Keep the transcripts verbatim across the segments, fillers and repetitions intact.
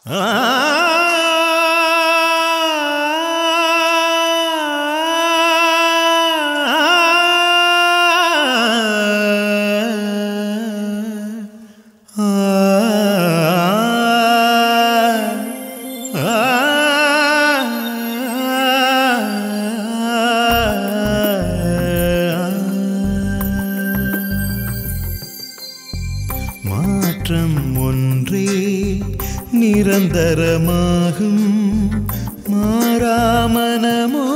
மாற்றம் ஒன்றே நிரந்தரமாகும், மாறாமனமோ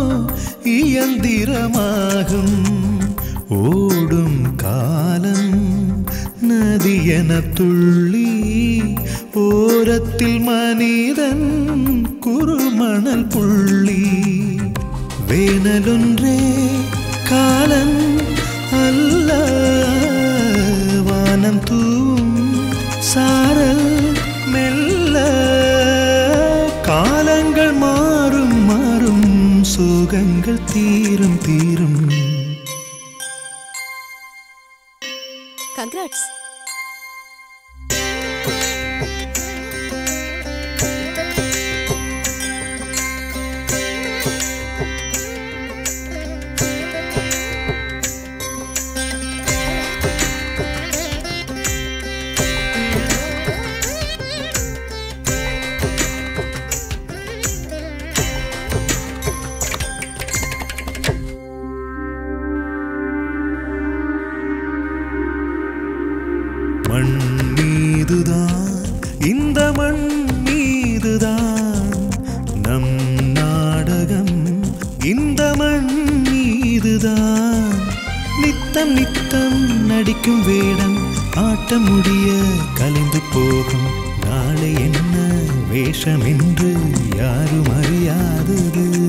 இயந்திரமாகும். ஓடும் காலம் நதியென துள்ளி, ஓரத்தில் மனிதன் குறுமணல் புள்ளி. வேனலொன்றே காலம் அல்ல, வானம் தூவும் சாரல் மெல்ல. காலங்கள் மாறும் மாறும், சோகங்கள் தீரும் தீரும். Congrats. மண் மீதுதான், இந்த மண் மீதுதான் நம் நாடகம், இந்த மண் மீதுதான். நித்தம் நித்தம் நடிக்கும் வேடம், ஆட்ட முடிய கலைந்து போகும். நாளை என்ன வேஷம் என்று யாரும் அறியாதது.